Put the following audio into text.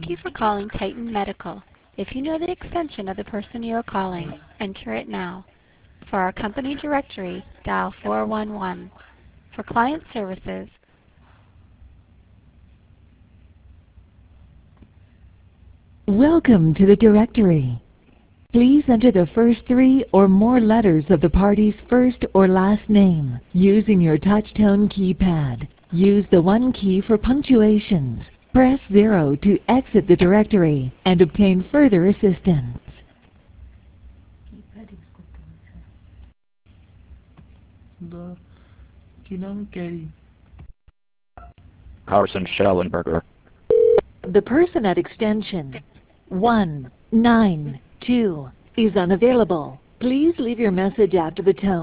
Thank you for calling Titan Medical. If you know the extension of the person you are calling, enter it now. For our company directory, dial 411. For client services, Welcome to the directory. Please enter the first 3 or more letters of the party's first or last name using your touch-tone keypad. Use the 1 key for punctuations. Press 0 to exit the directory and obtain further assistance. Carson Schellenberger. The person at extension 192 is unavailable. Please leave your message after the tone.